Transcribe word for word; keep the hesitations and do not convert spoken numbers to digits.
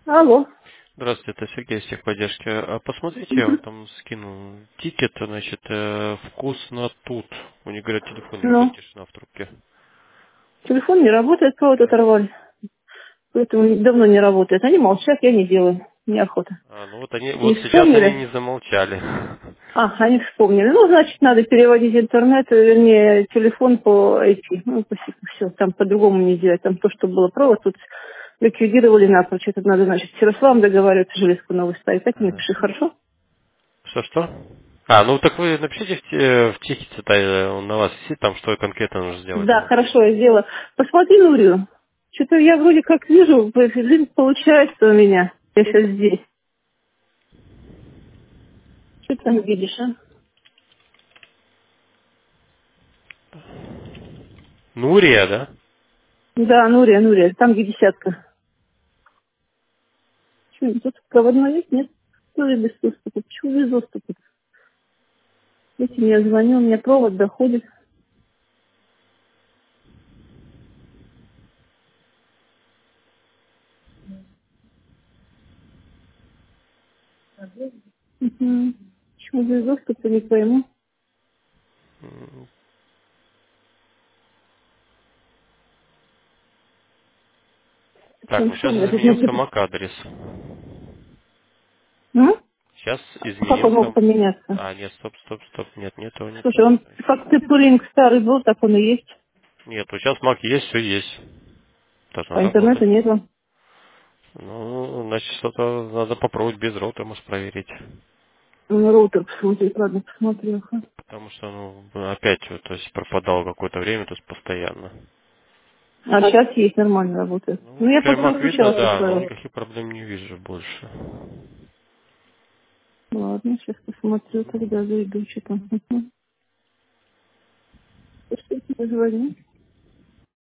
Алло. Здравствуйте, это Сергей из техподдержки. А посмотрите, я вам Мгм. там скинул тикет, значит, э, вкусно тут. У них, говорят, телефон не работает, Ну, тишина в трубке. телефон не работает, провод Да. оторвали. Поэтому давно не работает. Они молчат, я не делаю. Неохота. А, ну вот они, Не вот сейчас они вспомнили? не замолчали. А, они вспомнили. Ну, значит, надо переводить интернет, вернее, телефон по ай пи. Ну, все, там по-другому не сделать. Там то, что было провод, тут ликвидировали напрочь. Это надо, значит, с Ярославом договариваться, железку новую ставить. Так и Ага. напиши, хорошо? Что-что? А, ну так вы напишите в, те- в тикете, э, он на вас висит, там что конкретно нужно сделать, Да, да? хорошо, я сделала. Посмотри, Нурию. Что-то я вроде как вижу, блин, получается у меня. Я сейчас здесь. Что ты там видишь, а? Нурия, да? Да, Нурия, Нурия, там где десятка. Что, тут проводной есть? Нет? Тоже без доступа. Почему без доступа? Этим я звоню, у меня провод доходит. Угу. Почему без доступа, не пойму. М, Так, Причем ну что у сейчас меня тут изменился написано? мак адрес. М? Сейчас Как он мог изменился... поменяться? А, нет, стоп, стоп, стоп, нет, нет, его не Слушай, он то. как ты пулинг старый был, так он и есть. Нет, вот сейчас мак есть, все есть. Должна А интернета работать. нету. Ну, значит, что-то надо попробовать без роута, может, проверить. Ну, роутер посмотреть, ладно, посмотрю. ага. Потому что, ну, опять, вот, то есть пропадал какое-то время, то есть постоянно. А сейчас есть, нормально работает. Ну, Ну, вот я Фермак видно, подключалась, да, но поставила. никаких проблем не вижу больше. Ладно, сейчас посмотрю, тогда зайду, что там. Мгм. Что тебе звонить?